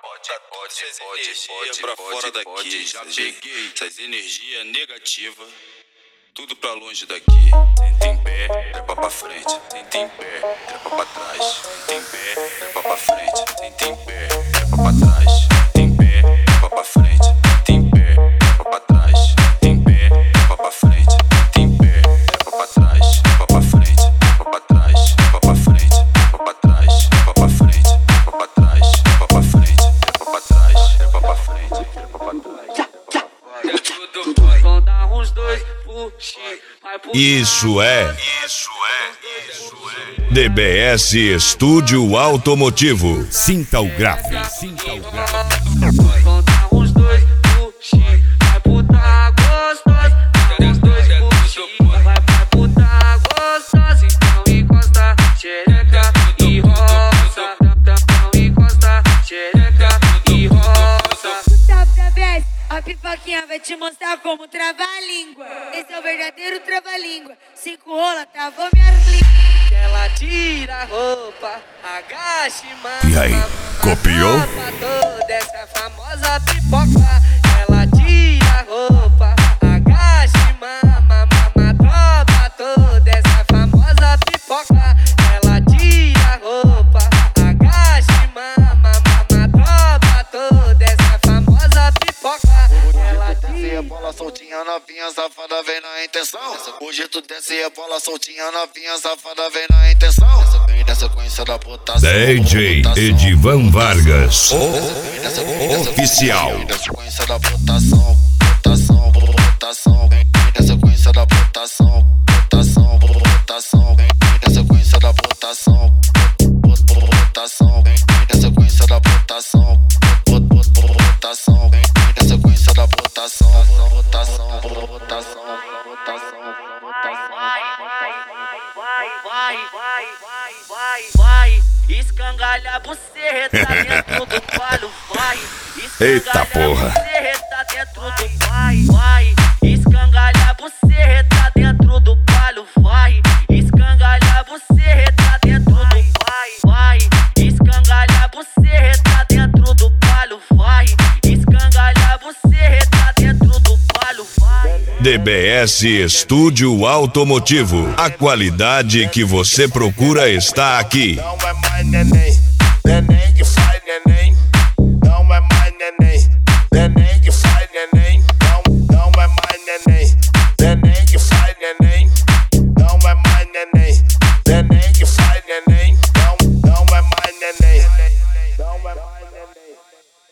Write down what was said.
Pode pra fora daqui. Já peguei essas energias negativas, tudo pra longe daqui. Senta em pé, trepa pra frente. Senta em pé, trepa pra trás. Senta em pé, trepa pra frente. Senta em pé, trepa pra trás. Senta em pé, trepa pra frente. Senta em pé, trepa pra trás. Senta em pé, trepa pra frente. Senta em pé, trepa pra trás. Trepa pra frente, trepa pra trás. Trepa pra frente, trepa pra trás. Trepa pra frente, trepa pra trás. Trepa pra frente, trepa pra trás. Trepa pra frente, trepa pra trás. Vão dar uns dois puxi. Isso é DBS Estúdio Automotivo. Sinta o grave. Vão dar uns dois puxi. Vai puta gostosa. Uns dois puxi. Vai puta gostosa. Então encosta xereca e roça. Então encosta xereca e roça. WS, a pipoquinha vai te mostrar como travar a língua. Esse é o verdadeiro trava-língua. 5 rola, travou minha língua. Ela tira a roupa, agacha e mama. E aí, copiou? Toda essa famosa pipoca. Ela tira a roupa, agacha e mama. Mama, tropa toda essa famosa pipoca. Ela tira a roupa, agacha e mama. Mama, tropa toda essa famosa pipoca. Ela Desce a bola soltinha, novinha safada vem na intenção. Hoje tu desce a bola soltinha, novinha safada vem na intenção. Essa vem na sequência da botação. DJ Edivan Vargas, oficial. Vem na sequência da botação, botação. Vem na sequência da botação, botação. Vem na sequência da botação, botação. Vem na sequência da botação, botação. Vem na sequência da botação. Vai, escangalha buceta dentro do palho, vai. Eita porra. Buceta dentro do vai. Escangalha buceta dentro do palho, vai. Escangalha buceta dentro do vai. Escangalha buceta dentro do palho, vai. Escangalha buceta dentro do palho, vai. DBS Estúdio Automotivo. A qualidade que você procura está aqui. Não é mais neném que faz neném.